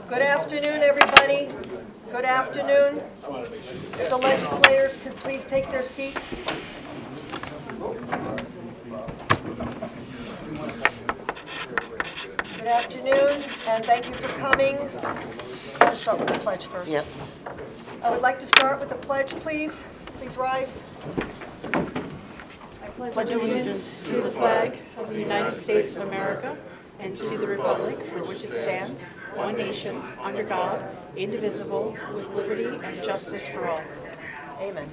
Good afternoon, everybody. Good afternoon. If the legislators could please take their seats. Good afternoon, and thank you for coming. Let's start with the pledge first. Yep. I would like to start with the pledge, please. Please rise. I Pledge allegiance to the flag of the United States of America and to the republic for which it stands, one nation, under God, indivisible, with liberty and justice for all. Amen.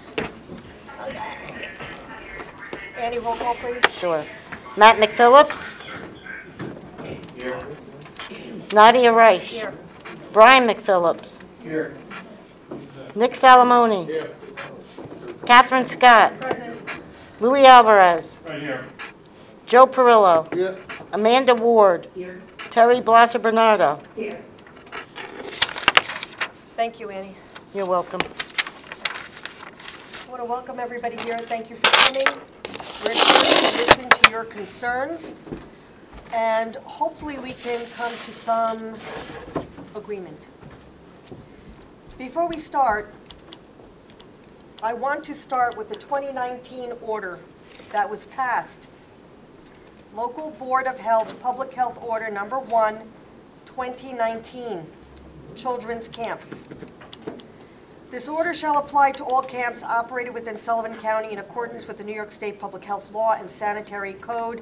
Annie, roll call, please. Sure. Matt McPhillips. Here. Nadia Reich. Here. Brian McPhillips. Here. Nick Salamone. Here. Catherine Scott. Present. Louis Alvarez. Right here. Joe Perillo. Here. Amanda Ward. Here. Terry Blasser Bernardo. Here. Thank you, Annie. You're welcome. I want to welcome everybody here. Thank you for coming. We're here to listen to your concerns, and hopefully we can come to some agreement. Before we start, I want to start with the 2019 order that was passed. Local Board of Health, Public Health Order Number 1, 2019, Children's Camps. This order shall apply to all camps operated within Sullivan County in accordance with the New York State Public Health Law and Sanitary Code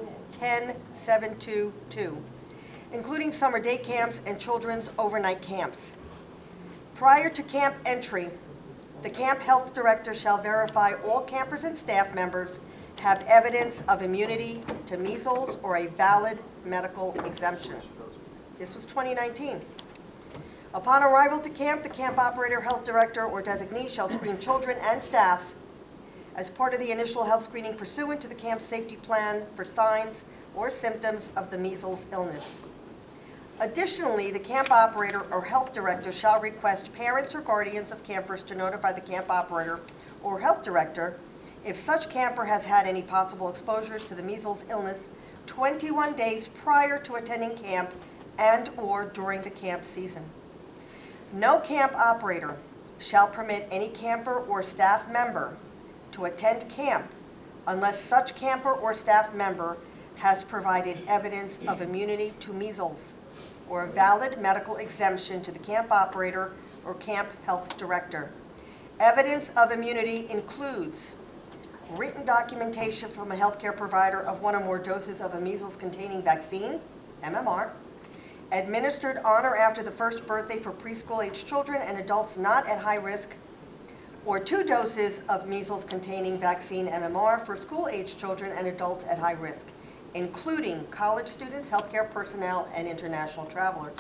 10722, including summer day camps and children's overnight camps. Prior to camp entry, the camp health director shall verify all campers and staff members have evidence of immunity to measles or a valid medical exemption. This was 2019. Upon arrival to camp, the camp operator, health director, or designee shall screen children and staff as part of the initial health screening pursuant to the camp safety plan for signs or symptoms of the measles illness. Additionally, the camp operator or health director shall request parents or guardians of campers to notify the camp operator or health director if such camper has had any possible exposures to the measles illness 21 days prior to attending camp and or during the camp season. No camp operator shall permit any camper or staff member to attend camp unless such camper or staff member has provided evidence of immunity to measles or a valid medical exemption to the camp operator or camp health director. Evidence of immunity includes written documentation from a healthcare provider of one or more doses of a measles-containing vaccine, MMR, administered on or after the first birthday for preschool-age children and adults not at high risk, or 2 doses of measles-containing vaccine MMR for school-age children and adults at high risk, including college students, healthcare personnel, and international travelers.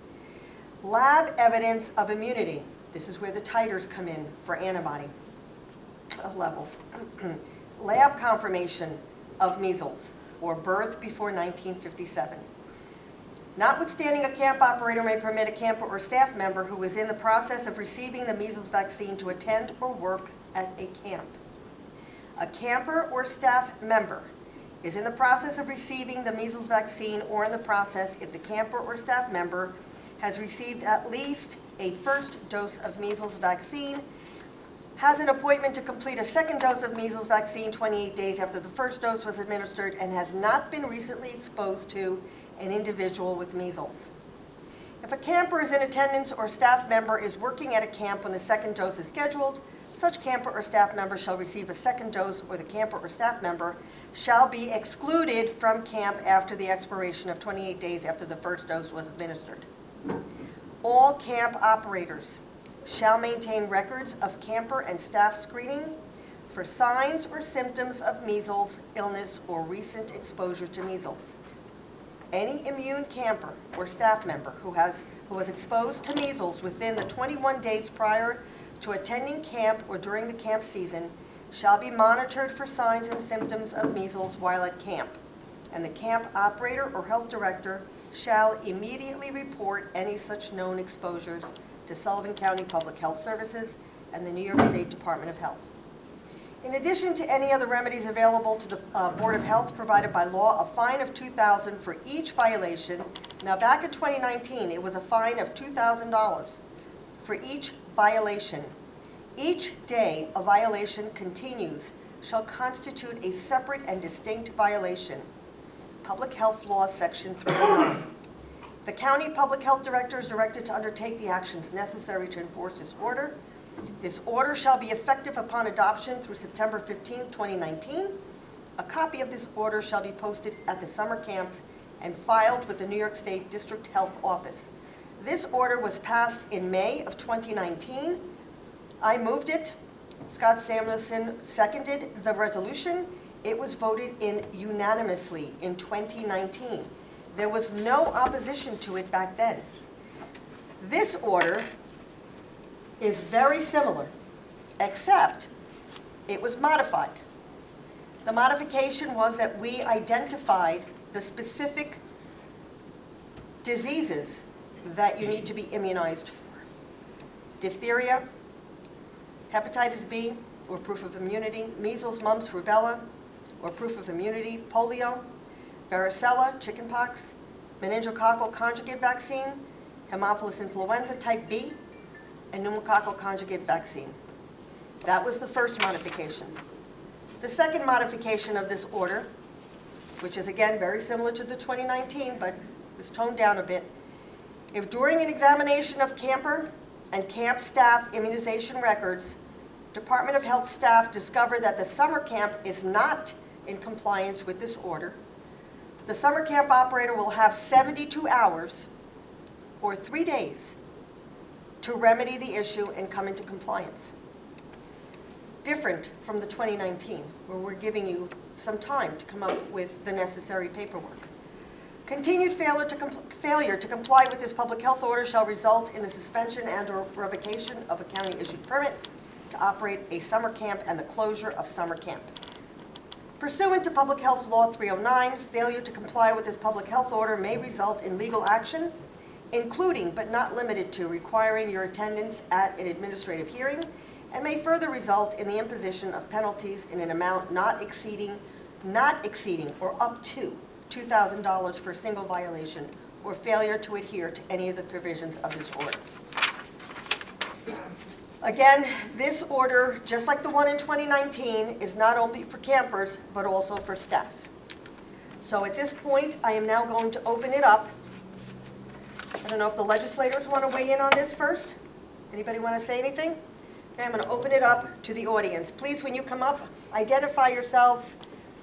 Lab evidence of immunity. This is where the titers come in for antibody levels. Lab confirmation of measles or birth before 1957. Notwithstanding, a camp operator may permit a camper or staff member who is in the process of receiving the measles vaccine to attend or work at a camp. A camper or staff member is in the process of receiving the measles vaccine or in the process if the camper or staff member has received at least a first dose of measles vaccine, has an appointment to complete a second dose of measles vaccine 28 days after the first dose was administered, and has not been recently exposed to an individual with measles. If a camper is in attendance or staff member is working at a camp when the second dose is scheduled, such camper or staff member shall receive a second dose, or the camper or staff member shall be excluded from camp after the expiration of 28 days after the first dose was administered. All camp operators shall maintain records of camper and staff screening for signs or symptoms of measles, illness, or recent exposure to measles. Any immune camper or staff member who was exposed to measles within the 21 days prior to attending camp or during the camp season shall be monitored for signs and symptoms of measles while at camp, and the camp operator or health director shall immediately report any such known exposures to Sullivan County Public Health Services and the New York State Department of Health. In addition to any other remedies available to the Board of Health provided by law, a fine of $2,000 for each violation Now, back in 2019, it was a fine of $2,000 for each violation. Each day a violation continues shall constitute a separate and distinct violation. Public Health Law, Section 309. The County Public Health Director is directed to undertake the actions necessary to enforce this order. This order shall be effective upon adoption through September 15, 2019. A copy of this order shall be posted at the summer camps and filed with the New York State District Health Office. This order was passed in May of 2019. I moved it. Scott Samuelson seconded the resolution. It was voted in unanimously in 2019. There was no opposition to it back then. This order is very similar, except it was modified. The modification was that we identified the specific diseases that you need to be immunized for. Diphtheria, hepatitis B, or proof of immunity, measles, mumps, rubella, or proof of immunity, polio, varicella, chickenpox, meningococcal conjugate vaccine, Haemophilus influenza type B, and pneumococcal conjugate vaccine. That was the first modification. The second modification of this order, which is again very similar to the 2019, but was toned down a bit. If during an examination of camper and camp staff immunization records, Department of Health staff discover that the summer camp is not in compliance with this order, the summer camp operator will have 72 hours or 3 days to remedy the issue and come into compliance. Different from the 2019, where we're giving you some time to come up with the necessary paperwork. Continued failure to comply with this public health order shall result in the suspension and/or revocation of a county-issued permit to operate a summer camp and the closure of summer camp. Pursuant to Public Health Law 309, failure to comply with this public health order may result in legal action, including but not limited to requiring your attendance at an administrative hearing, and may further result in the imposition of penalties in an amount not exceeding or up to $2,000 for a single violation or failure to adhere to any of the provisions of this order. Again, this order, just like the one in 2019, is not only for campers, but also for staff. So at this point, I am now going to open it up. I don't know if the legislators want to weigh in on this first. Anybody want to say anything? Okay, I'm going to open it up to the audience. Please, when you come up, identify yourselves,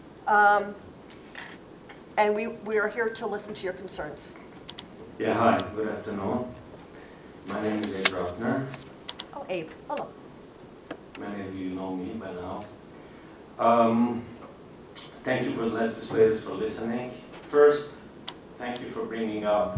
and we are here to listen to your concerns. Yeah, hi, good afternoon. My name is Abe Rotner. Oh, Abe, hello. Many of you know me by now. Thank you for the legislators for listening. First, thank you for bringing up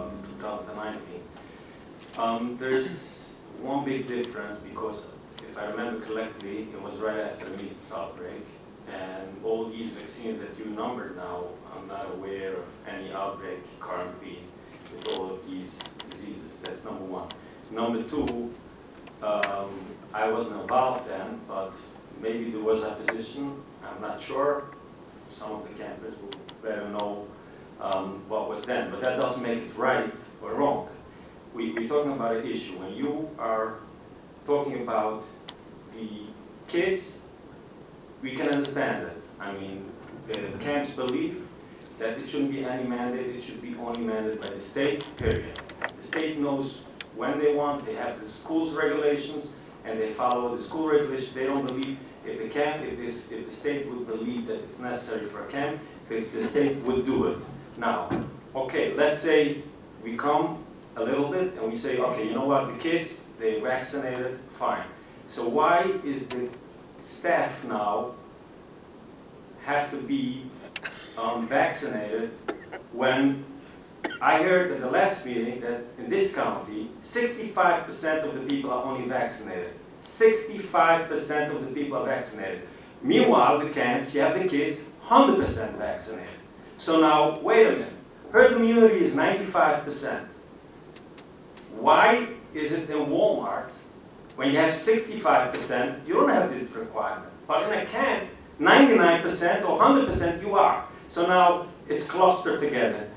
2019. There's one big difference because, if I remember correctly, it was right after the measles outbreak. And all these vaccines that you numbered now, I'm not aware of any outbreak currently with all of these diseases. That's number one. Number two, I wasn't involved then, but maybe there was opposition. I'm not sure. Some of the campers will better know what was then, but that doesn't make it right or wrong. We're talking about an issue. When you are talking about the kids, we can understand it. I mean, the camp's belief that it shouldn't be any mandate, it should be only mandated by the state, period. The state knows when they want, they have the school's regulations, and they follow the school regulations. They don't believe, if the state would believe that it's necessary for a camp, the state would do it. Now, okay, let's say we come a little bit and we say, okay, you know what, the kids, they vaccinated, fine. So why is the staff now have to be vaccinated when I heard at the last meeting that in this county, 65% of the people are only vaccinated. 65% of the people are vaccinated. Meanwhile, the camps, you have the kids 100% vaccinated. So now, wait a minute. Herd immunity is 95%. Why is it in Walmart, when you have 65%, you don't have this requirement? But in a camp, 99% or 100% you are. So now it's clustered together.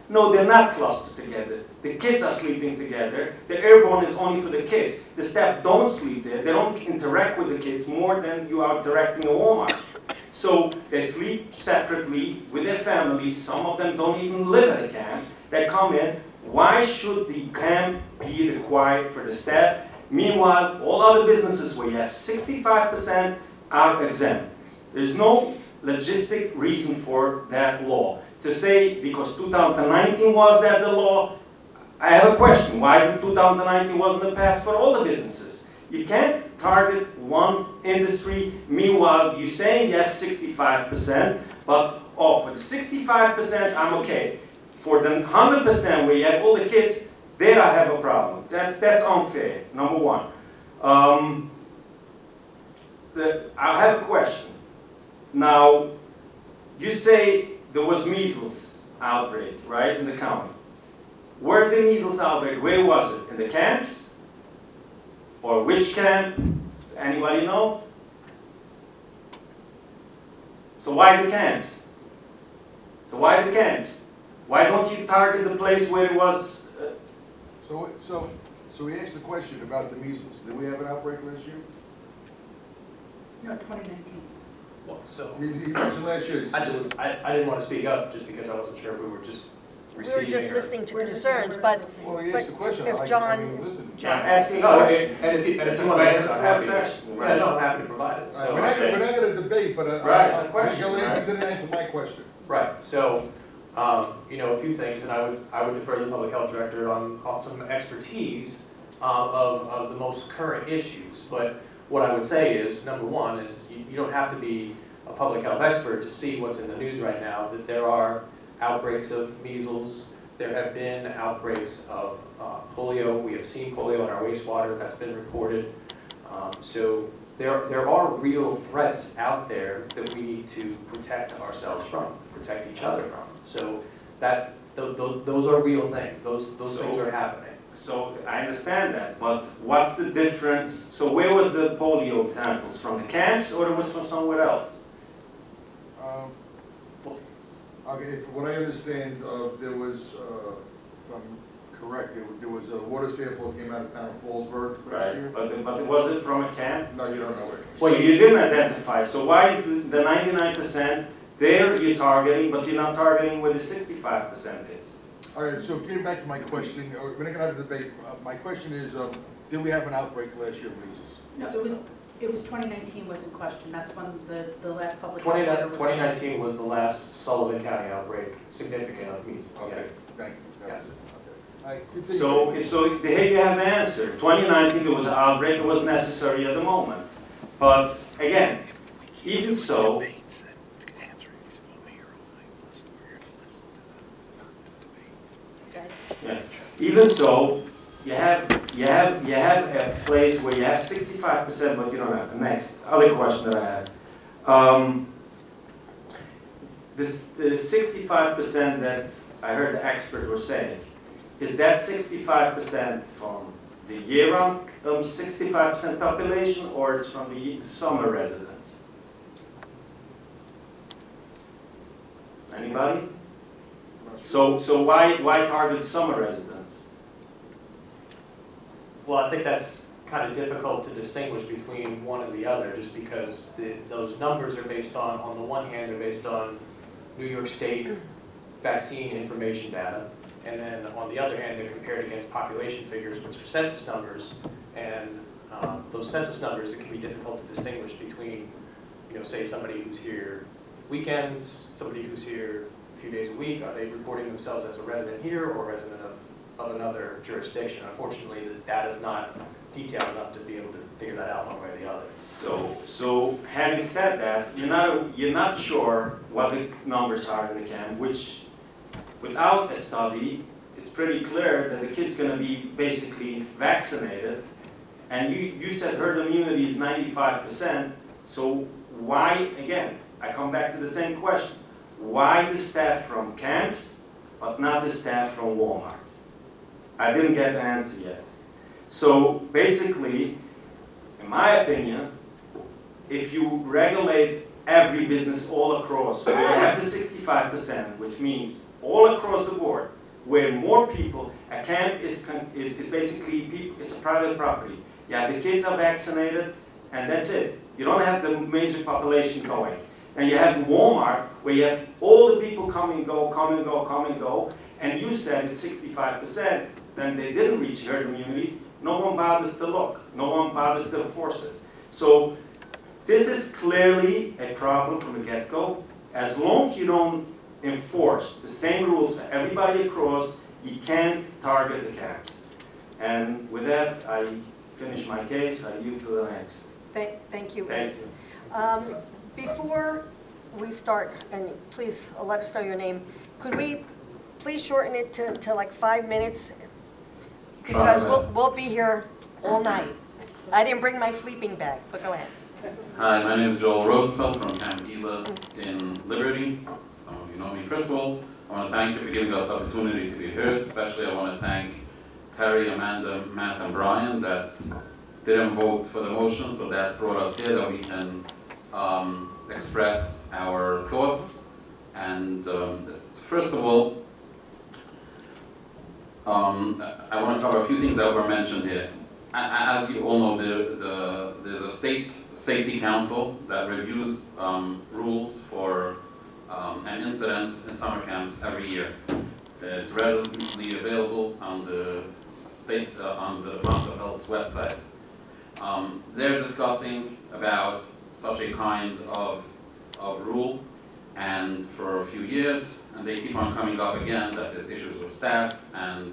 No, they're not clustered together. The kids are sleeping together. The airborne is only for the kids. The staff don't sleep there. They don't interact with the kids more than you are interacting in Walmart. So they sleep separately with their families. Some of them don't even live at a camp. They come in. Why should the camp be required for the staff? Meanwhile, all other businesses where you have 65% are exempt. There's no logistic reason for that law. To say because 2019 was that the law, I have a question. Why is it 2019 wasn't passed for all the businesses? You can't target one industry. Meanwhile, you're saying you have 65%, but for the 65%, I'm okay. For the 100% where you have all the kids, there I have a problem. That's unfair, number one. I have a question. Now, you say there was measles outbreak, right, in the county. Where did the measles outbreak, where was it? In the camps? Or which camp? Anybody know? So why the camps? So why the camps? Why don't you target the place where it was? So we asked the question about the measles. Did we have an outbreak last year? No, 2019. Well, so He mentioned last year. I didn't want to speak up just because I wasn't sure if we were just We were receiving just or. listening to concerns, but Well, he asked the question. if I John- mean, listen. I'm asking a No, question. and if you It's a want to answer, I'm happy. question, Yeah, right? no, I'm happy to provide it. All right, So, we're not gonna debate, but Right, the question, Mr. right. Lambert didn't answer my question. right. So, a few things, and I would defer to the public health director on some expertise of the most current issues. But what I would say is, number one, is you don't have to be a public health expert to see what's in the news right now, that there are outbreaks of measles, there have been outbreaks of polio. We have seen polio in our wastewater, that's been reported. So there are real threats out there that we need to protect ourselves from, protect each other from. So those are real things, those things are happening. So I understand that, but what's the difference? So where was the polio samples? From the camps or it was from somewhere else? Okay, from what I understand, there was, if I'm correct, there was a water sample that came out of town of Fallsburg last year. But was it from a camp? No, you don't know where it came from. Well, you didn't identify, so why is the 99% there you're targeting, but you're not targeting where the 65% is? All right, so getting back to my question, we're not gonna have a debate. My question is, did we have an outbreak last year of measles? No, it was 2019 was in question. That's when the last public health order was. 2019 was the last Sullivan County outbreak, significant of measles. Okay, Yes. thank you. That was it. Okay. All right, continue. So here you have the answer. 2019 there was an outbreak, it was necessary at the moment. But again, even so, yeah, even so, you have a place where you have 65%, but you don't have. Next, other question that I have. The 65% that I heard the expert was saying, is that 65% from the year-round 65% population, or it's from the summer residents? Anybody? So why target summer residents? Well, I think that's kind of difficult to distinguish between one and the other, just because those numbers are based on the one hand, they're based on New York State vaccine information data, and then on the other hand, they're compared against population figures, which are census numbers, and those census numbers, it can be difficult to distinguish between, say somebody who's here weekends, somebody who's here a few days a week. Are they reporting themselves as a resident here or resident of another jurisdiction? Unfortunately, the data's not detailed enough to be able to figure that out one way or the other. So having said that, you're not sure what the numbers are in the camp, which without a study, it's pretty clear that the kid's going to be basically vaccinated. And you said herd immunity is 95%. So why, again, I come back to the same question. Why the staff from camps, but not the staff from Walmart? I didn't get the answer yet. So basically, in my opinion, if you regulate every business all across, where you have the 65%, which means all across the board, where more people, a camp is basically, it's a private property. Yeah, the kids are vaccinated, and that's it. You don't have the major population going. And you have the Walmart, where you have all the people come and go, come and go, come and go, and you said it's 65%, then they didn't reach herd immunity. No one bothers to look. No one bothers to enforce it. So this is clearly a problem from the get-go. As long as you don't enforce the same rules for everybody across, you can't target the camps. And with that, I finish my case. I yield to the next. Thank you. Thank you. Before we start, and please let us know your name, could we please shorten it to like 5 minutes? Because we'll be here all night. I didn't bring my sleeping bag, but go ahead. Hi, my name is Joel Rosenfeld from Camp Gila in Liberty. Some of you know me. First of all, I want to thank you for giving us the opportunity to be heard. Especially I want to thank Terry, Amanda, Matt, and Brian that didn't vote for the motion, so that brought us here that we can express our thoughts. And first of all, I want to cover a few things that were mentioned here. As you all know, there's a state safety council that reviews rules for and incidents in summer camps every year. It's readily available on the Department of Health's website. They're discussing about such a kind of rule, and for a few years, and they keep on coming up again that there's issues with staff, and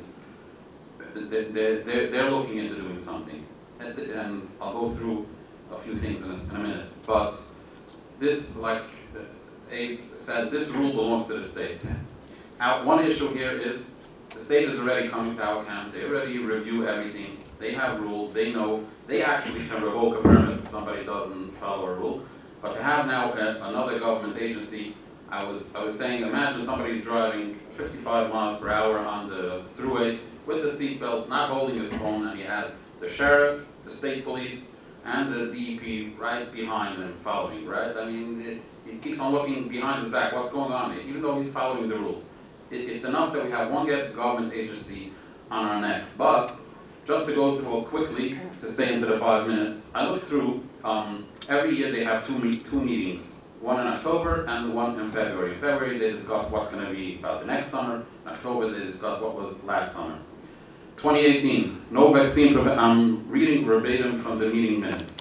they're looking into doing something. And I'll go through a few things in a minute. But this, like Abe said, this rule belongs to the state. One issue here is the state is already coming to our camps. They already review everything. They have rules. They know. They actually can revoke a permit if somebody doesn't follow a rule. But to have now another government agency, I was saying, imagine somebody driving 55 miles per hour on the throughway with the seatbelt, not holding his phone, and he has the sheriff, the state police, and the DEP right behind him following, right? I mean, he keeps on looking behind his back, what's going on here, even though he's following the rules. It's enough that we have one government agency on our neck. But just to go through it quickly, to stay into the 5 minutes, I looked through, every year they have two meetings, one in October and one in February. In February they discuss what's going to be about the next summer. In October they discuss what was last summer. 2018, no vaccine, I'm reading verbatim from the meeting minutes.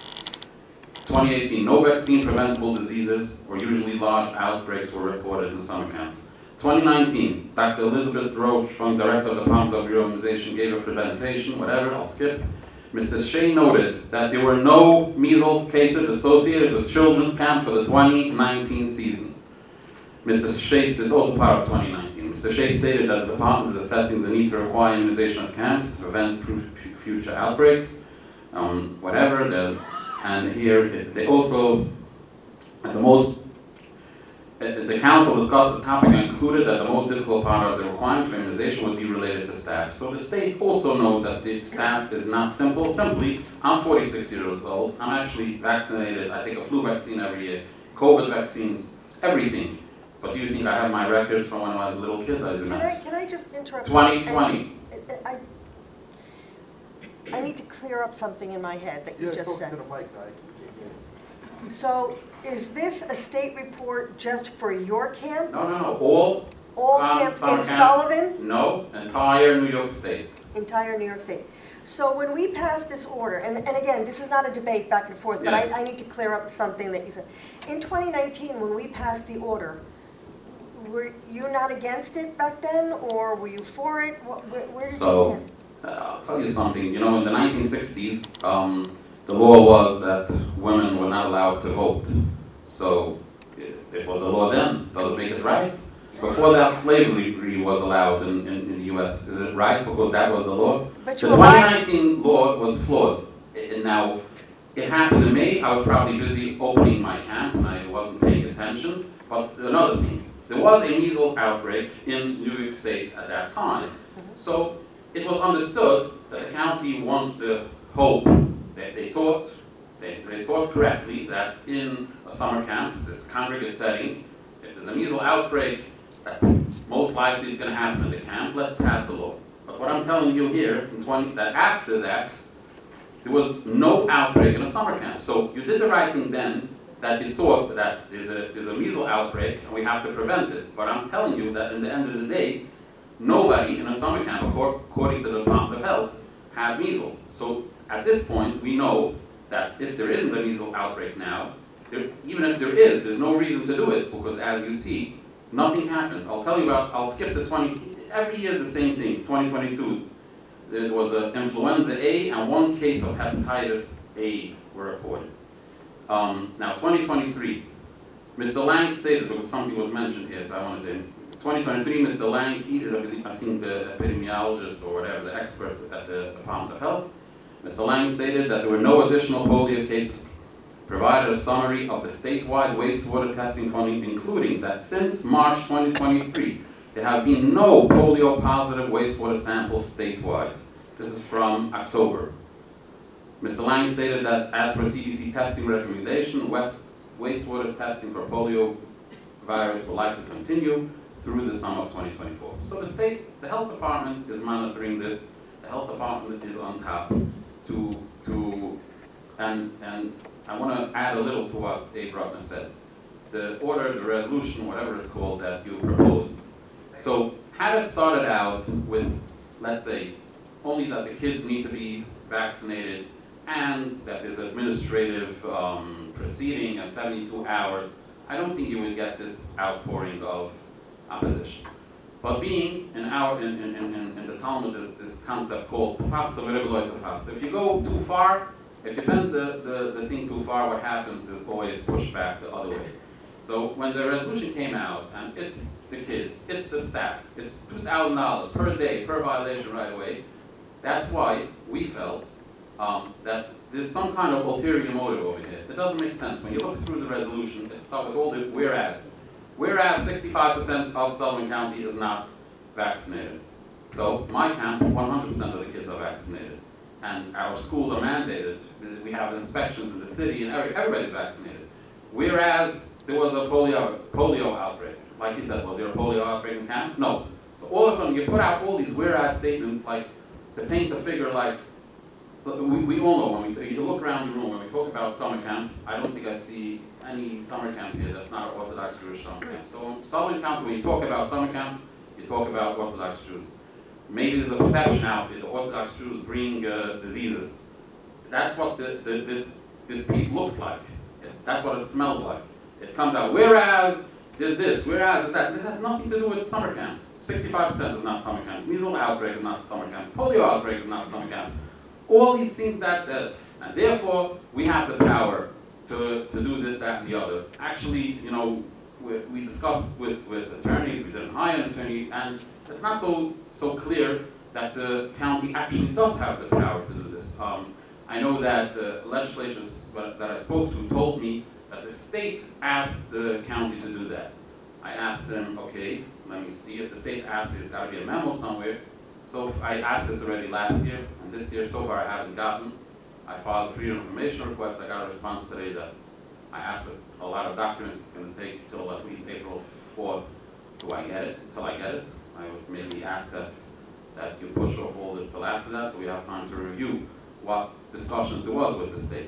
2018, no vaccine preventable diseases or usually large outbreaks were reported in summer camps. 2019, Dr. Elizabeth Roach, Director of the Department of Reorganization, gave a presentation, whatever, I'll skip. Mr. Shea noted that there were no measles cases associated with children's camp for the 2019 season. Mr. Shea, this is also part of 2019. Mr. Shea stated that the department is assessing the need to require immunization at camps to prevent future outbreaks, whatever. And here is they also, at the council discussed the topic and concluded that the most difficult part of the requirement for immunization would be related to staff. So the state also knows that the staff is not simple. Simply, I'm 46 years old. I'm actually vaccinated. I take a flu vaccine every year, COVID vaccines, everything. But do you think I have my records from when I was a little kid? I do not. Can I just interrupt? 2020. I need to clear up something in my head that you just talk said. to the mic, Guy. So, is this a state report just for your camp? No. All camps in summer Sullivan? No, entire New York State. Entire New York State. So when we passed this order, and again, this is not a debate back and forth, but Yes. I need to clear up something that you said. In 2019, when we passed the order, were you not against it back then, or were you for it? Where did you stand? I'll tell you something. You know, in the 1960s, the law was that women were not allowed to vote. So it was the law then. Does it make it right? Before that, slavery was allowed in the U.S. Is it right because that was the law? But The you were right. 2019 law was flawed. And now, it happened to me. I was probably busy opening my camp and I wasn't paying attention. But another thing, there was a measles outbreak in New York State at that time. So it was understood that the county wants to hope that they thought correctly that in a summer camp, this congregate setting, if there's a measles outbreak, that most likely it's going to happen at the camp, let's pass a law. But what I'm telling you here, that after that, there was no outbreak in a summer camp. So you did the right thing then, that you thought that there's a measles outbreak and we have to prevent it. But I'm telling you that in the end of the day, nobody in a summer camp, according to the Department of Health, had measles. So at this point, we know that if there isn't a measles outbreak now, even if there is, there's no reason to do it, because as you see, nothing happened. I'll skip to every year is the same thing. 2022, there was an influenza A and 1 case of hepatitis A were reported. Now 2023, Mr. Lang stated, because something was mentioned here, so I want to say, 2023, Mr. Lang, he is, I think, the epidemiologist or whatever, the expert at the Department of Health. Mr. Lang stated that there were no additional polio cases, provided a summary of the statewide wastewater testing funding, including that since March 2023, there have been no polio-positive wastewater samples statewide. This is from October. Mr. Lang stated that as per CDC testing recommendation, wastewater testing for polio virus will likely continue through the summer of 2024. So the health department is monitoring this. The health department is on top and I want to add a little to what Abe Rutner said. The order, the resolution, whatever it's called, that you proposed. So had it started out with, let's say, only that the kids need to be vaccinated and that there's administrative proceeding and 72 hours, I don't think you would get this outpouring of opposition. But being in the Talmud, this concept called tefasta v'rebeloy tefasta. If you go too far, if you bend the thing too far, what happens is always push back the other way. So when the resolution came out, and it's the kids, it's the staff, it's $2,000 per day, per violation right away, that's why we felt that there's some kind of ulterior motive over here. It doesn't make sense. When you look through the resolution, it starts with all the whereas. Whereas 65% of Sullivan County is not vaccinated. So my camp, 100% of the kids are vaccinated. And our schools are mandated. We have inspections in the city and everybody's vaccinated. Whereas there was a polio outbreak. Like you said, was there a polio outbreak in camp? No. So all of a sudden you put out all these whereas statements like to paint a figure like, we all know when you look around the room, when we talk about summer camps, I don't think I see any summer camp here that's not an Orthodox Jewish summer camp. So in Sullivan County, when you talk about summer camp, you talk about Orthodox Jews. Maybe there's a perception out there that Orthodox Jews bring diseases. That's what this piece looks like. That's what it smells like. It comes out, whereas there's this, whereas there's that. This has nothing to do with summer camps. 65% is not summer camps. Measles outbreak is not summer camps. Polio outbreak is not summer camps. All these things that does. And therefore, we have the power to do this, that, and the other. Actually, you know, we discussed with attorneys, we didn't hire an attorney, and it's not so clear that the county actually does have the power to do this. I know that legislators that I spoke to told me that the state asked the county to do that. I asked them, okay, let me see if the state asked, there's got to be a memo somewhere. So I asked this already last year, and this year so far I haven't gotten. I filed a freedom of information request. I got a response today that I asked for a lot of documents. It's going to take till at least April 4th till I get it. I would maybe ask that you push off all this till after that, so we have time to review what discussions there was with the state.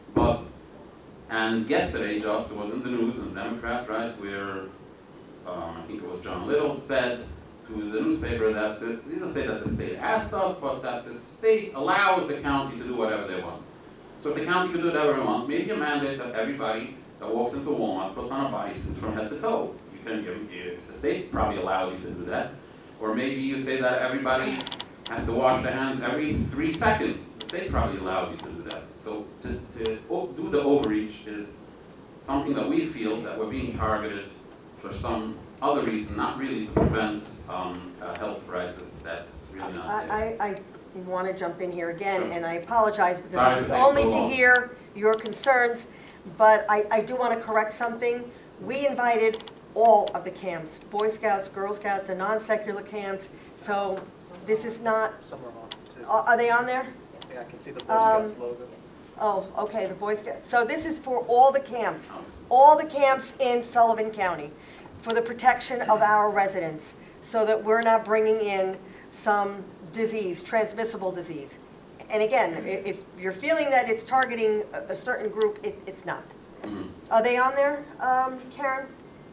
And yesterday, just it was in the news, in the Democrat, right, where I think it was John Little said to the newspaper that he didn't say that the state asked us, but that the state allows the county to do whatever they want. So if the county can do whatever they want, maybe a mandate that everybody that walks into Walmart puts on a bodysuit from head to toe. The state probably allows you to do that. Or maybe you say that everybody has to wash their hands every 3 seconds. The state probably allows you to do that. So to do the overreach is something that we feel that we're being targeted for some other reason, not really to prevent a health crisis that's really not there. I want to jump in here again, Sure. and I apologize because Sorry this is to take so only to long. hear your concerns, but I do want to correct something. We invited all of the camps, Boy Scouts, Girl Scouts, the non-secular camps, so this is not, Some are on too. are they on there? Yeah, I can see the Boy Scouts logo. Oh, okay, the Boy Scouts. So this is for all the camps in Sullivan County, for the protection of our residents. so that we're not bringing in some disease, transmissible disease. And again, if you're feeling that it's targeting a certain group, it's not. Mhm. Are they on there, Karen?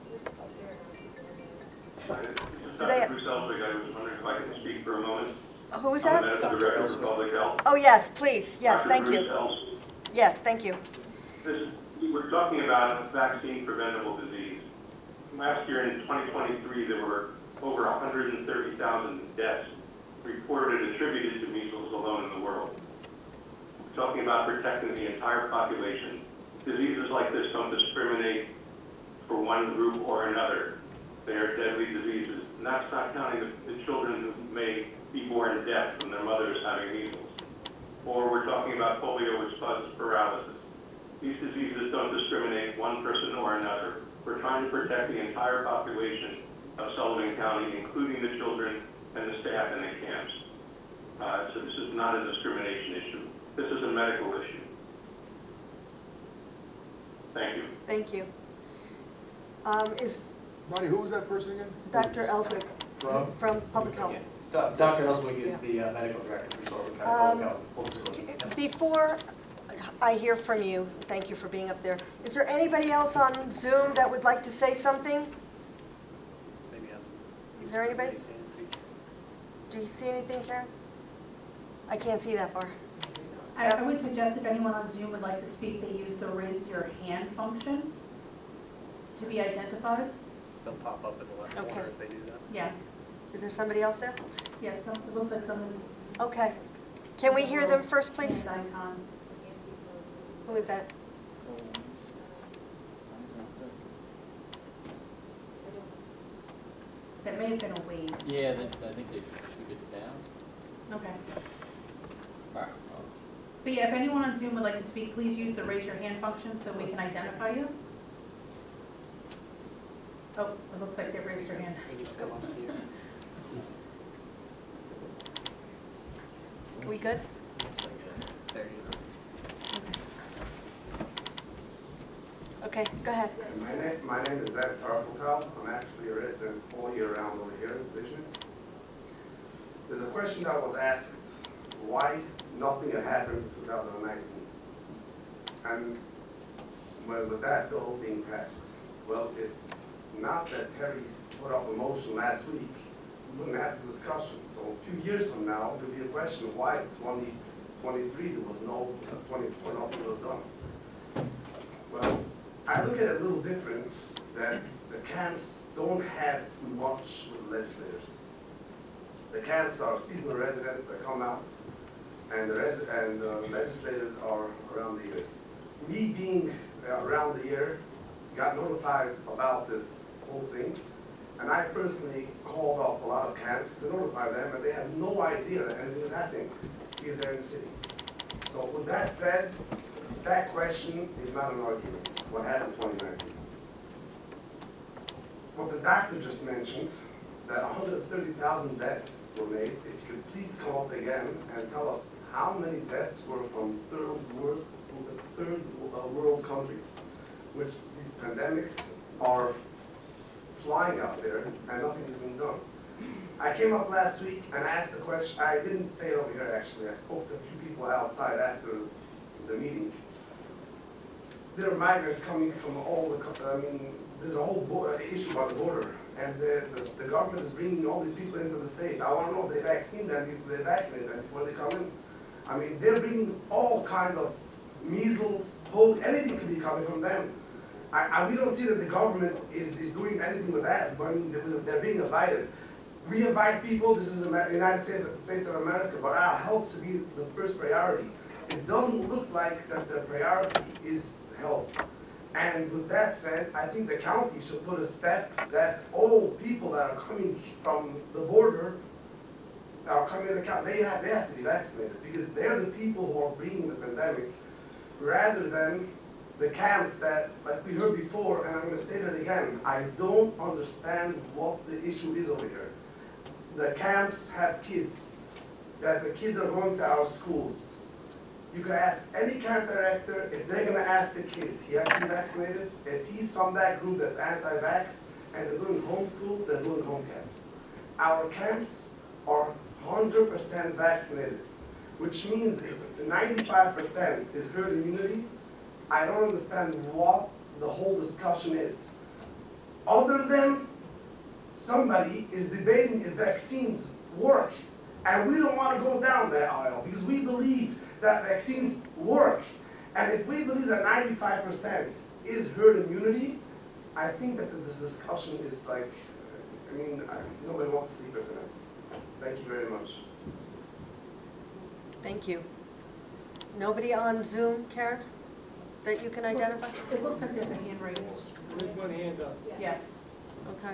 This is Do they- Dr. Bruce Ellswick. I was wondering if I could speak for a moment. Who is I'm that? the Medical Director of Public Health. Oh, yes, please. Yes, Dr. thank Bruce you. Ellswick. Yes, thank you. We're talking about vaccine preventable disease. Last year in 2023, there were over 130,000 deaths reported and attributed to measles alone in the world. We're talking about protecting the entire population. Diseases like this don't discriminate for one group or another. They are deadly diseases. And that's not counting the children who may be born deaf from their mothers having measles. Or we're talking about polio, which causes paralysis. These diseases don't discriminate one person or another. We're trying to protect the entire population of Sullivan County, including the children and the staff in the camps. So this is not a discrimination issue. This is a medical issue. Thank you. Thank you. Is Marty, who was that person again? Dr. Ellswick from Public Health? Dr. Ellswick is the medical director for Sullivan County Public Health. Full disclosure. Before I hear from you, thank you for being up there, is there anybody else on Zoom that would like to say something? Maybe Is there anybody? Do you see anything, Karen? I can't see that far. I would suggest if anyone on Zoom would like to speak, they use the raise your hand function to be identified. They'll pop up in the left Okay. corner if they do that. Yeah, Is there somebody else there? yes, it looks like someone's Okay. Can we hear them first, please? hand icon. Who is that? That may have been a wave. Yeah, I think they took it down. Okay. Wow. But yeah, if anyone on Zoom would like to speak, please use the raise your hand function so we can identify you. Oh, it looks like they raised their hand. They just come up here. We good? There he is. Okay, go ahead. My name is Zach Tarpeltal. I'm actually a resident all year round over here in Visions. There's a question that was asked, why nothing had happened in 2019? And well, with that bill being passed, well, if not that Terry put up a motion last week, we wouldn't have this discussion. So a few years from now, there'll be a question of why 2023 there was no, 24 nothing was done. Well, I look at it a little different, that the camps don't have much with the legislators. The camps are seasonal residents that come out, and the legislators are around the year. Me being around the year, got notified about this whole thing, and I personally called up a lot of camps to notify them, and they have no idea that anything is happening because they're in the city. So with that said, that question is not an argument, what happened in 2019. What the doctor just mentioned, that 130,000 deaths were made, if you could please come up again and tell us how many deaths were from third world countries, which these pandemics are flying out there and nothing is being done. I came up last week and asked a question. I didn't say it over here actually. I spoke to a few people outside after the meeting. There are migrants coming from all the, there's a whole issue about the border, and the government is bringing all these people into the state. I want to know if they vaccine them, they vaccinate them before they come in. I mean, they're bringing all kind of measles, polio, anything can be coming from them. We don't see that the government is doing anything with that, but they're being invited. We invite people, this is the United States of America, but our health should be the first priority. It doesn't look like that the priority is health. And with that said, I think the county should put a step that all people that are coming from the border are coming to the county, they have to be vaccinated because they're the people who are bringing the pandemic, rather than the camps that, like we heard before, and I'm going to state it again, I don't understand what the issue is over here. The camps have kids, that the kids are going to our schools. You can ask any camp director if they're going to ask a kid, he has to be vaccinated. If he's from that group that's anti-vax and they're doing homeschool, they're doing home camp. our camps are 100% vaccinated, which means if 95% is herd immunity, I don't understand what the whole discussion is. Other than somebody is debating if vaccines work, and we don't want to go down that aisle because we believe that vaccines work. And if we believe that 95% is herd immunity, I think that this discussion is like, nobody wants to sleep here tonight. Thank you very much. Thank you. Nobody on Zoom, Karen, that you can identify? It looks like there's a hand raised. There's one hand up. Yeah. Okay.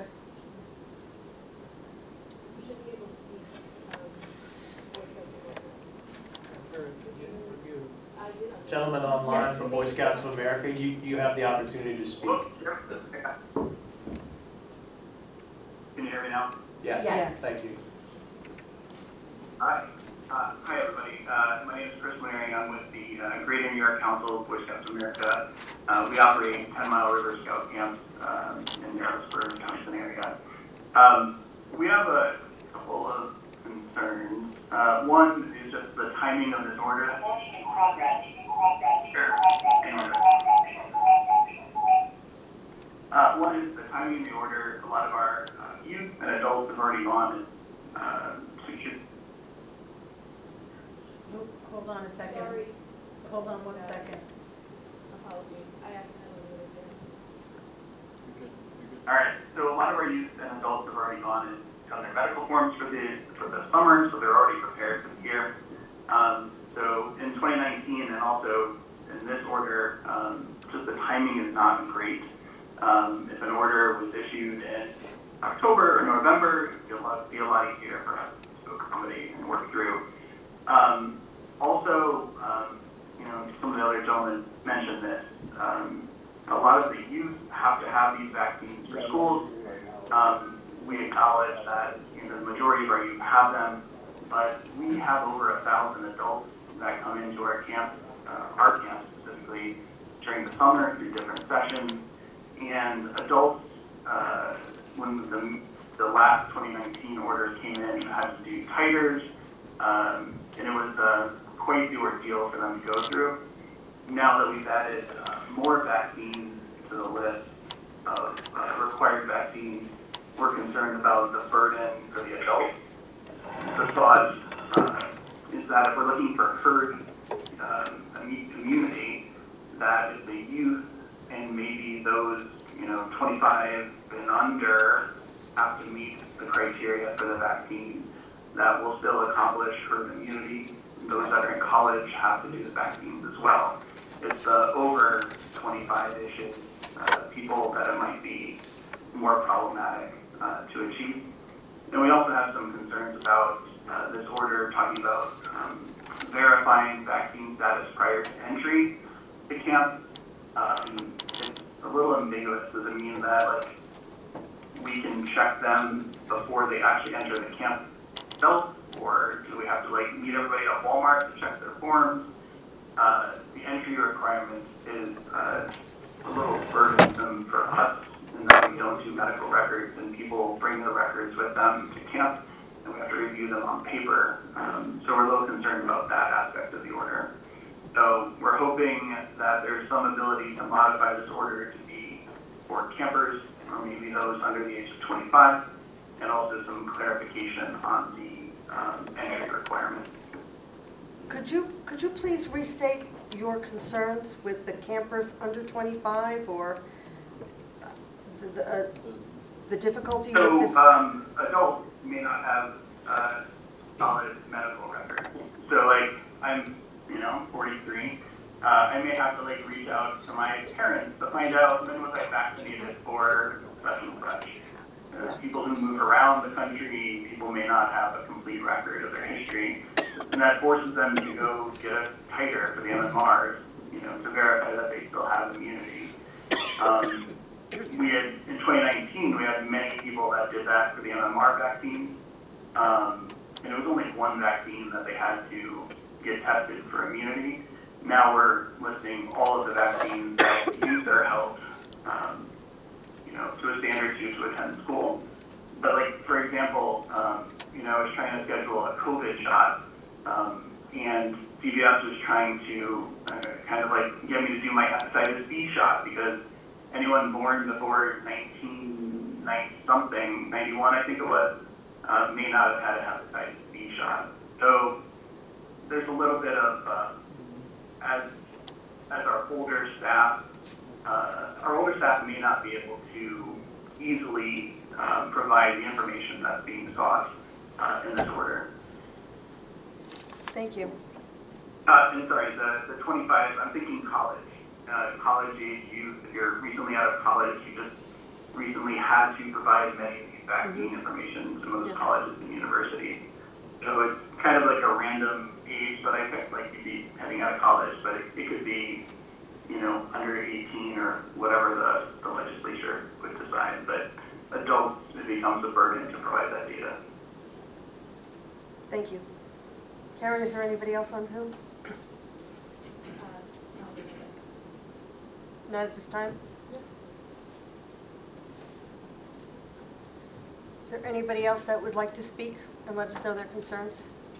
Gentlemen online from Boy Scouts of America, you have the opportunity to speak. Can you hear me now? Yes. Yes. Thank you. Hi. Hi, everybody. My name is Chris Mannering. I'm with the Greater New York Council of Boy Scouts of America. We operate 10 Mile River Scout camps in the Harrisburg, Wisconsin area. We have a couple of concerns. One is just the timing of this order. One is the timing of the order. A lot of our youth and adults have already gone and secured. Hold on a second. Hold on 1 second. Apologies, I accidentally moved it. You're good, you're good. All right, so a lot of our youth and adults have already gone and done their medical forms for the summer, so they're already prepared for the year. So in 2019 and also in this order, just the timing is not great. If an order was issued in October or November, it would be a lot easier for us to accommodate and work through. Also, some of the other gentlemen mentioned this. A lot of the youth have to have these vaccines for schools. We acknowledge that the majority of our youth have them, but we have over 1,000 adults that come into our camp specifically during the summer through different sessions. And adults, when the last 2019 orders came in, you had to do titers, and it was quite the ordeal for them to go through. Now that we've added more vaccines to the list of required vaccines, we're concerned about the burden for the adults. The thought is that if we're looking for herd immunity, that if the youth and maybe those 25 and under have to meet the criteria for the vaccine, that will still accomplish herd immunity. Those that are in college have to do the vaccines as well. It's the over 25-ish people that it might be more problematic to achieve. And we also have some concerns about this order talking about verifying vaccine status prior to entry to camp. It's a little ambiguous. Does it mean that we can check them before they actually enter the camp itself, or do we have to meet everybody at Walmart to check their forms? The entry requirement is a little burdensome for us in that we don't do medical records and people bring their records with them to camp and we have to review them on paper. So we're a little concerned about that aspect of the order. So we're hoping that there's some ability to modify this order to be for campers or maybe those under the age of 25, and also some clarification on the entry requirement. Could you please restate your concerns with the campers under 25 or the difficulty with this? So adults may not have solid medical records. So I'm 43. I may have to reach out to my parents to find out when was I vaccinated for such and such. People who move around the country, people may not have a complete record of their history, and that forces them to go get a titer for the MMR, to verify that they still have immunity. In 2019, we had many people that did that for the MMR vaccine, and it was only one vaccine that they had to get tested for immunity. Now we're listing all of the vaccines that youth are held, to a standard to attend school. but like, for example, I was trying to schedule a COVID shot, and CVS was trying to kind of like get me to do my hepatitis B shot because anyone born before 1990 something, 91 I think it was, may not have had a hepatitis B shot. So there's a little bit of, as our older staff may not be able to easily provide the information that's being sought in this order. Thank you. And sorry, the 25, I'm thinking college. College age youth, if you're recently out of college, you just recently had to provide many of these vaccine information to most colleges and universities. So it's kind of like a random age, but I think like you'd be heading out of college, but it could be, under 18 or whatever the legislature would decide. But adults, it becomes a burden to provide that data. Thank you. Karen, is there anybody else on Zoom? Not at this time? Is there anybody else that would like to speak and let us know their concerns?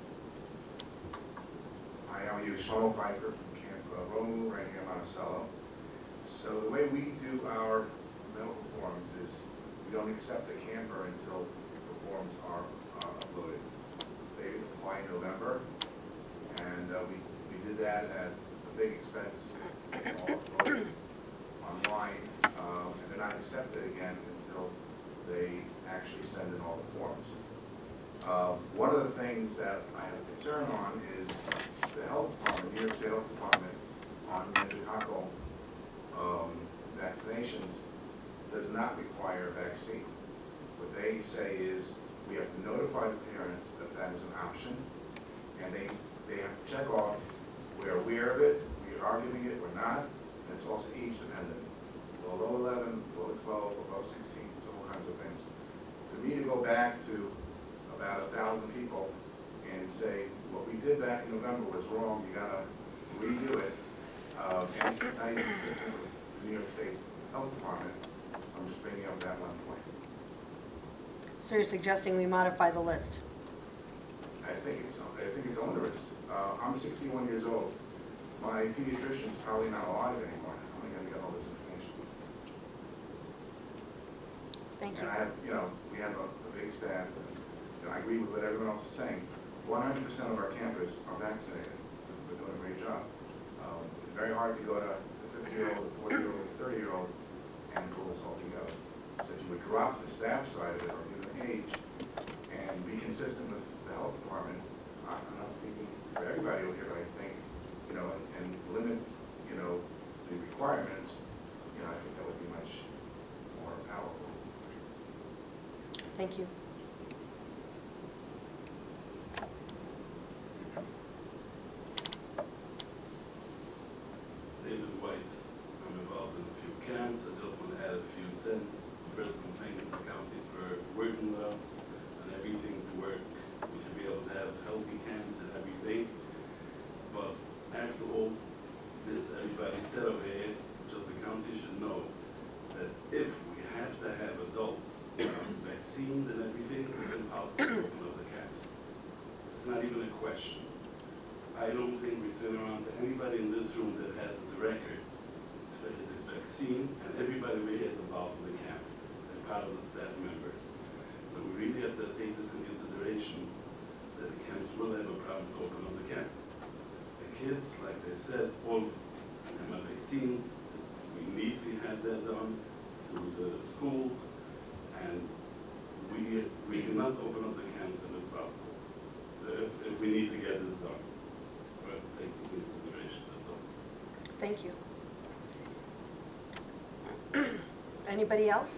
Hi, I'm Shlomo Pfeiffer from Camp Romu, right here in Monticello. So the way we do our medical forms is we don't accept a camper until the forms are uploaded. They apply in November, and we did that at a big expense, all online, and they're not accepted again until they actually send in all the forms. One of the things that I have concern on is the health department, New York State Health Department, on meningococcal vaccinations does not require a vaccine. What they say is we have to notify the parents that that is an option, and they have to check off we're aware of it, we are giving it, we're not, and it's also age dependent. Below 11, below 12, above 16, so all kinds of things. For me to go back to about 1,000 people and say, what we did back in November was wrong, you gotta redo it, and it's not even consistent with the New York State Health Department, so I'm just bringing up that one point. So you're suggesting we modify the list? I think it's onerous. I'm 61 years old. My pediatrician's probably not alive anymore. How am I gonna get all this information? Thank you. And I have, we have a big staff, and I agree with what everyone else is saying. 100% of our campers are vaccinated. We're doing a great job. It's very hard to go to the 50-year-old, the 40-year-old, the 30-year-old, and pull this all together. So if you would drop the staff side of it, or give an age, and be consistent with the health department, I'm not speaking for everybody over here, but I think, and limit, the requirements, I think that would be much more powerful. Thank you. David Weiss. I'm involved in a few camps. I just want to add a few cents. First, I'm thanking the county for working with us on everything to work. We should be able to have healthy camps and everything. But after all this, everybody said over here, just the county should know that if we have to have adults vaccinated and everything, it's impossible to open up the camps. It's not even a question. I don't think we turn around to anybody in this room that has his record. Is it vaccine? And everybody over here is involved in the camp. They're part of the staff members. So we really have to take this in consideration that the camps will have a problem to open up the camps. The kids, like they said, all of them have vaccines. We need to have that done through the schools, and we cannot open up the camps if it's possible. If we need to get this done. We have to take this into consideration, that's all. Thank you. Anybody else?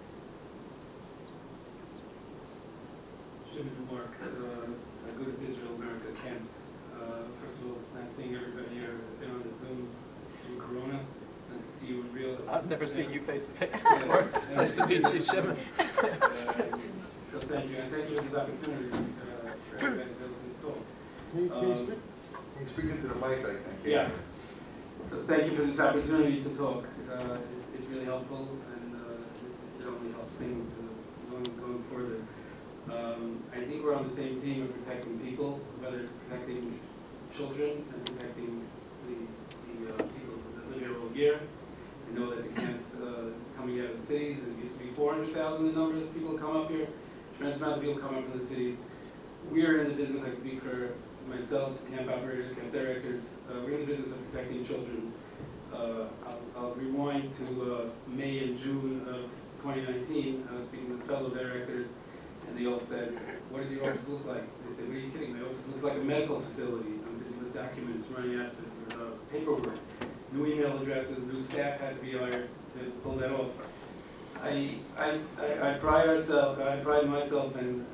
Shimon Mark, I go to Israel America camps. First of all, it's nice seeing everybody here. I've been on the Zooms through Corona. It's nice to see you in real. I've never seen you face to face before. It's nice to meet you, Shimon. So thank you, and thank you for this opportunity for everybody to be able to talk. Can you speak? Can you speak into the mic? I can't. Yeah. So thank you for this opportunity to talk. It's really helpful, and it only helps things going further. I think we're on the same team of protecting people, whether it's protecting children and protecting the people that live here all year. I know that the camps coming out of the cities, it used to be 400,000 the number of people come up here, tremendous amount of people come up from the cities. We're in the business, I can speak for myself, camp operators, camp directors, we're in the business of protecting children. I'll rewind to May and June of 2019. I was speaking with fellow directors, and they all said, "What does your office look like?" They said, "What are you kidding? My office looks like a medical facility. I'm busy with documents, running after paperwork. New email addresses, new staff had to be hired to pull that off." I pride myself, and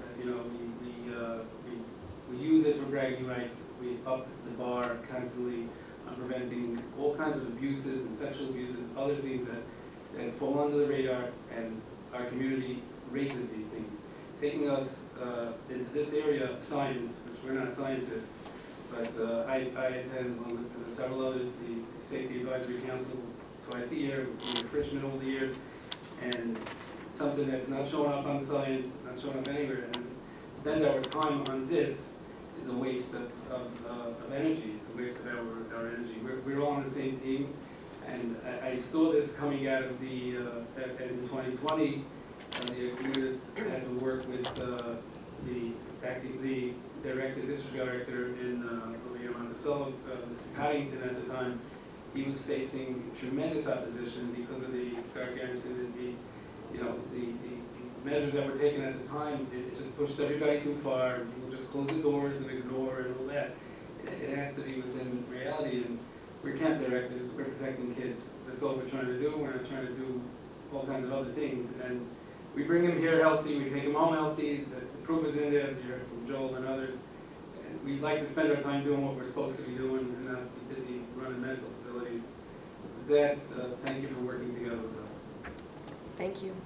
we use it for bragging rights. We up the bar constantly on preventing all kinds of abuses and sexual abuses, other things that fall under the radar, and our community raises these things. Taking us into this area of science, which we're not scientists, but I attend, along with several others, the Safety Advisory Council twice a year, with Frischman over the years, and something that's not showing up on science, not showing up anywhere, and spend our time on this is a waste of energy. It's a waste of our energy. We're all on the same team, and I saw this coming out of the, in 2020, the agreement had to work with the district director in Monticello, Mr. Coddington at the time. He was facing tremendous opposition because of the gargantuan, the measures that were taken at the time. It just pushed everybody too far. People just close the doors and ignore and all that. It has to be within reality, and we're camp directors. We're protecting kids. That's all we're trying to do. We're not trying to do all kinds of other things. And we bring them here healthy. We take them home healthy. The proof is in there, as you heard from Joel and others. And we'd like to spend our time doing what we're supposed to be doing and not be busy running medical facilities. With that, thank you for working together with us. Thank you.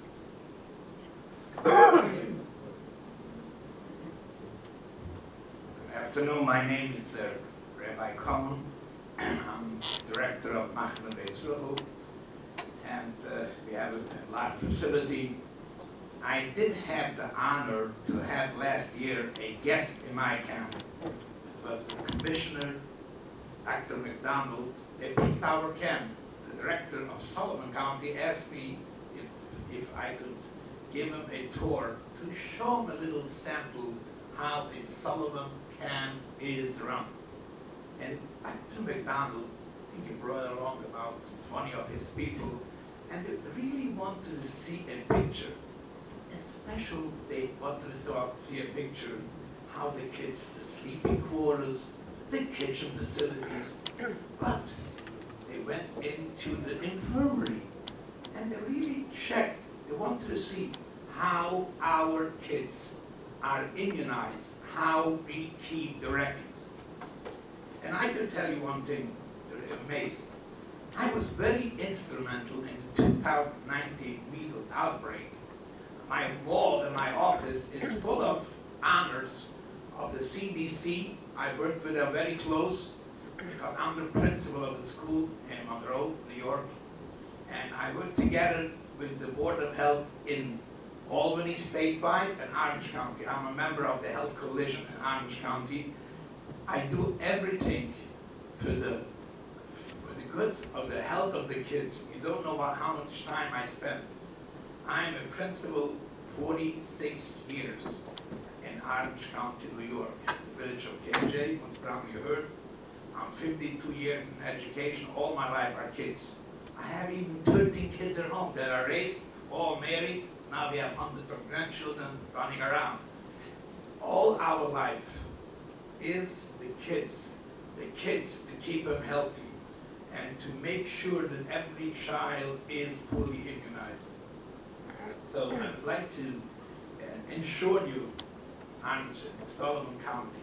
Good afternoon. My name is Rabbi Cohen. I'm director of Machne Beis Ruchel, and we have a large facility. I did have the honor to have last year a guest in my camp. It was the Commissioner, Dr. McDonald. They picked our camp. The director of Sullivan County asked me if I could give him a tour to show him a little sample how a Sullivan camp is run. And Dr. McDonald, I think he brought along about 20 of his people, and they really wanted to see a picture. Especially they wanted to see a picture how the kids, the sleeping quarters, the kitchen facilities, but they went into the infirmary and they really checked. They wanted to see how our kids are immunized, how we keep the records. And I can tell you one thing, they're amazing. I was very instrumental in the 2019 measles outbreak. My wall in my office is full of honors of the CDC. I worked with them very close because I'm the principal of the school in Monroe, New York. And I worked together with the Board of Health in Albany statewide and Orange County. I'm a member of the Health Coalition in Orange County. I do everything for the good of the health of the kids. You don't know about how much time I spend. I'm a principal 46 years in Orange County, New York, the village of KJ, most probably you heard. I'm 52 years in education. All my life are kids. I have even 13 kids at home that are raised, all married. Now we have hundreds of grandchildren running around. All our life is the kids to keep them healthy and to make sure that every child is fully immunized. So I would like to ensure you, Sullivan County,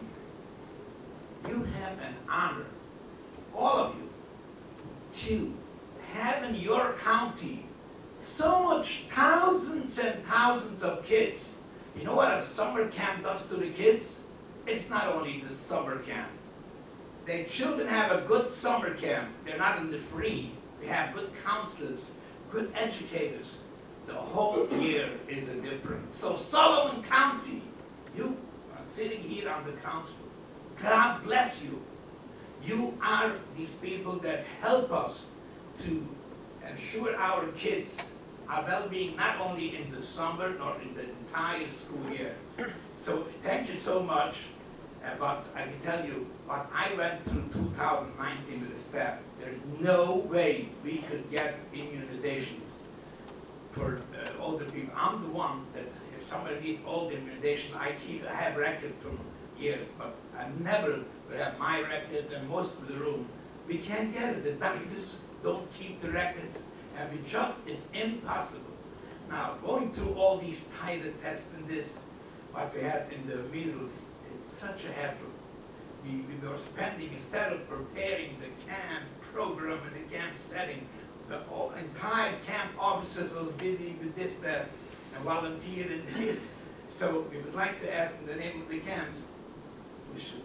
you have an honor, all of you, to have in your county so much thousands and thousands of kids. You know what a summer camp does to the kids? It's not only the summer camp. The children have a good summer camp. They're not in the free. They have good counselors, good educators. the whole year is a difference. So Sullivan County, you are sitting here on the council. God bless you. You are these people that help us to ensure our kids are well-being, not only in the summer, nor in the entire school year. So thank you so much. But I can tell you, what I went through 2019 with the staff, there's no way we could get immunizations for older people. I'm the one that if somebody needs old immunization, I have records from years, but I never will have my record and most of the room. We can't get it. The doctors don't keep the records, and it's impossible. Now, going through all these titer tests and this, what we had in the measles, it's such a hassle. We were spending, instead of preparing the camp program and the camp setting, the whole entire camp officers was busy with this, that, and volunteered. And so we would like to ask in the name of the camps, we should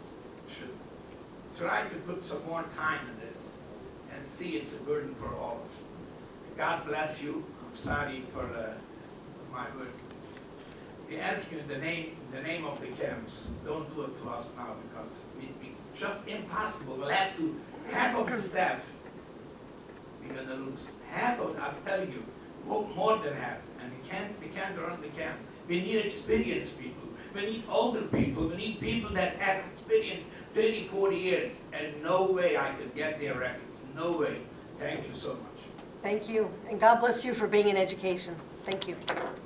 try to put some more time in this and see it's a burden for all of us. God bless you. I'm sorry for my word. We ask you in the name of the camps, don't do it to us now because we just impossible. We'll have to, half of the staff, we're gonna lose. Half of, I'm telling you, more than half. And we can't run the camps. We need experienced people. We need older people. We need people that have experience 30, 40 years. And no way I could get their records. No way. Thank you so much. Thank you, and God bless you for being in education. Thank you.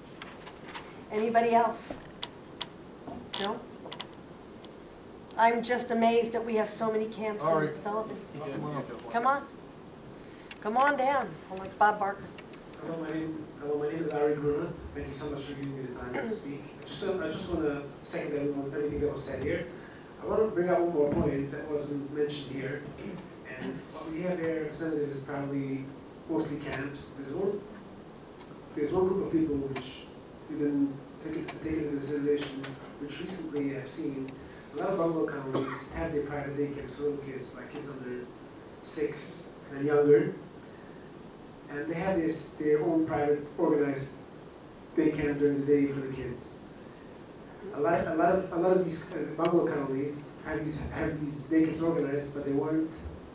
Anybody else? No? I'm just amazed that we have so many camps All in right. Sullivan. Come on. Come on down. I'm like Bob Barker. Hello, my name is Ari Grumman. Thank you so much for giving me the time to speak. I just want to second everything that was said here. I want to bring out one more point that wasn't mentioned here. And what we have here, representatives, is probably mostly camps. There's one group of people which we didn't take into consideration, which recently have seen a lot of bungalow colonies have their private day camps for little kids, like kids under 6 and younger. And they have their own private organized day camp during the day for the kids. A lot of these bungalow colonies have these day camps organized, but they weren't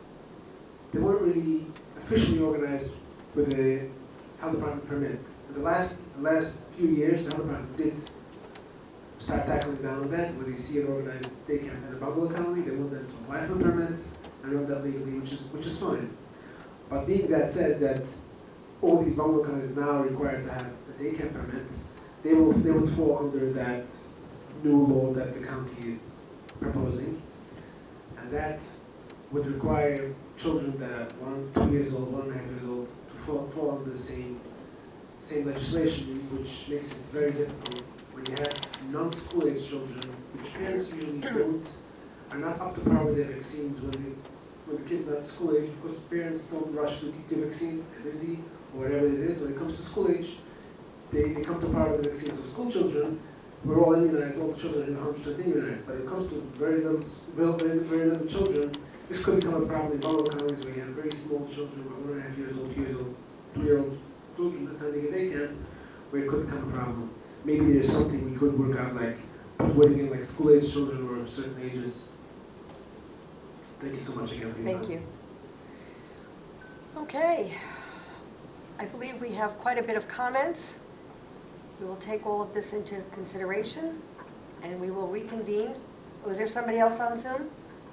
really officially organized with a health department permit. In the last few years, the health department did start tackling down on that. When they see an organized day camp in a bungalow colony, they want them to apply for a permit and run that legally, which is fine. But being that said, that all these bungalow colonies now are required to have a day camp permit, they would fall under that new law that the county is proposing, and that would require children that are 1, 2 years old, 1.5 years old to fall under the same legislation, which makes it very difficult when you have non-school age children, which parents usually are not up to par with their vaccines when the kids are not school age, because parents don't rush to give vaccines, they're busy, or whatever it is. When it comes to school age, they come to par with the vaccines. So school children, we're all immunized, all the children are 100% immunized, but when it comes to very little children, this could become a problem in bungalow colonies where you have very small children, 1.5 years old, 2 years old, 2-year-old children attending a day camp, where it could become a problem. Maybe there's something we could work out, like putting in like school-age children or of certain ages. Thank you so much again for your time. Thank you. Okay. I believe we have quite a bit of comments. We will take all of this into consideration, and we will reconvene. Was there somebody else on Zoom?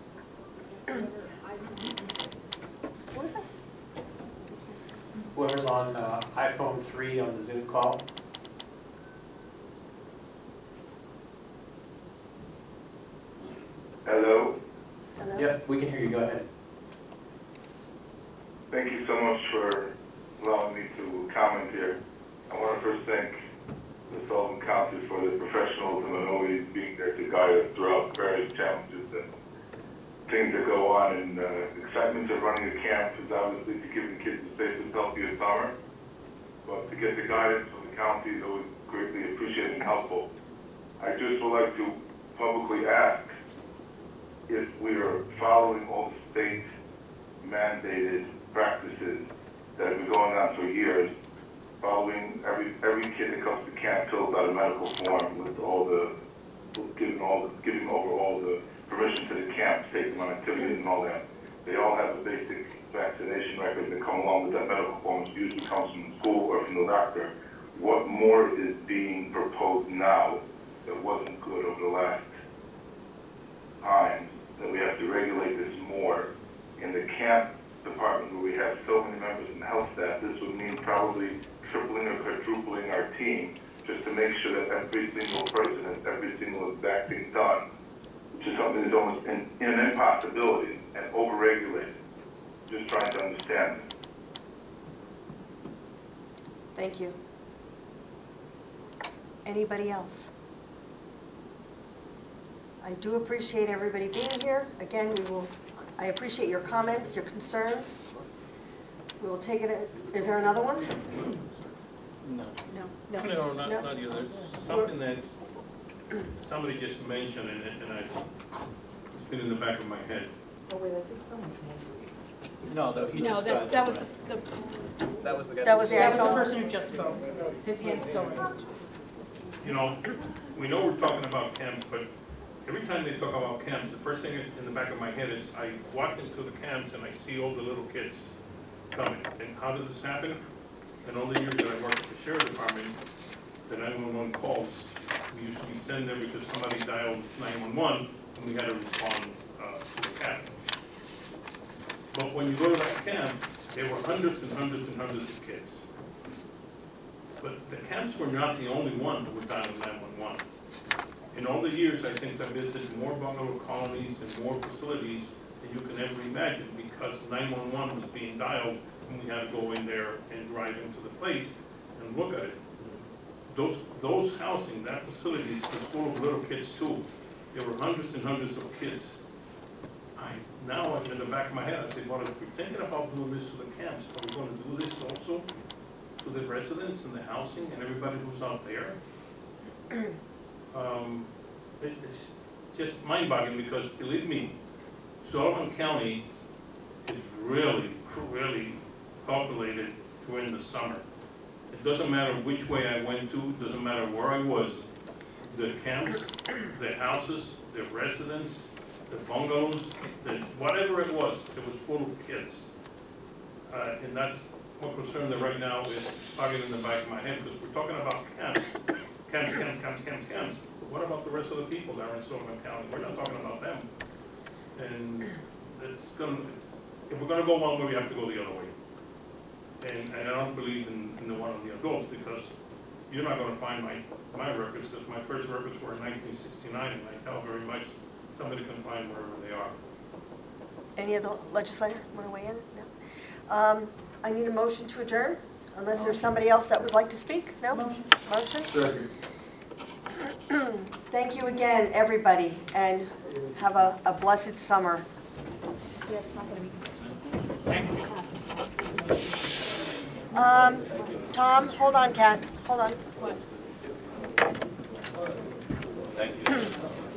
What was that? Whoever's on iPhone 3 on the Zoom call. Hello? Hello? Yep, we can hear you. Go ahead. Thank you so much for allowing me to comment here. I want to first thank the Sullivan County for the professionalism and always being there to guide us throughout various challenges and things that go on. And the excitement of running a camp is obviously to give the kids the safest, healthiest summer. But to get the guidance from the county is always greatly appreciated and helpful. I just would like to publicly ask if we are following all the state mandated practices that have been going on for years following every kid that comes to camp fills out a medical form with giving over all the permission to the camp, to take them on activities and all that. They all have a basic vaccination record that come along with that medical form. It usually comes from the school or from the doctor. What more is being proposed now that wasn't good over the last times, that we have to regulate this more? In the camp department where we have so many members in the health staff, this would mean probably tripling or quadrupling our team just to make sure that every single person has every single exact thing done, which is something that's almost an impossibility and over-regulated. Just trying to understand. Thank you. Anybody else? I do appreciate everybody being here. Again, I appreciate your comments, your concerns. We will take it, is there another one? No. No. No, not the other. Something that somebody just mentioned, and it's been in the back of my head. Oh, wait, I think someone's hand. No, he No, just got. that was the That was the guy. That was the that was the iPhone? person who just spoke. His hand's still raised. You know, we know we're talking about camps, but every time they talk about camps, the first thing is in the back of my head is I walk into the camps and I see all the little kids coming. And how does this happen? In all the years that I worked at the sheriff department, the 911 calls, we used to be sent there because somebody dialed 911 and we had to respond to the camp. But when you go to that camp, there were hundreds and hundreds and hundreds of kids. But the camps were not the only one that were dialing 911. In all the years, I think I visited more bungalow colonies and more facilities than you can ever imagine because 911 was being dialed and we had to go in there and drive into the place and look at it. Those housing, that facilities was full of little kids too. There were hundreds and hundreds of kids. Now I'm in the back of my head, I said, well, if we're thinking about doing this to the camps, are we going to do this also to the residents and the housing and everybody who's out there? It's just mind-boggling because, believe me, Sullivan County is really, really populated during the summer. It doesn't matter which way I went to, it doesn't matter where I was. The camps, the houses, the residents, the bungalows, whatever it was full of kids. And that's what concern that right now is targeted in the back of my head because we're talking about camps. Camps. But what about the rest of the people that are in Sullivan County? We're not talking about them. And if we're going to go one way, we have to go the other way. And I don't believe in the one of the adults because you're not going to find my records because my first records were in 1969 and I doubt very much somebody can find wherever they are. Any other legislator want to weigh in? No? I need a motion to adjourn, unless there's somebody else that would like to speak? No? Motion? Second. Thank you again, everybody, and have a blessed summer. Yeah, it's not going to be. Tom, hold on, Kat. Hold on. What? Thank you.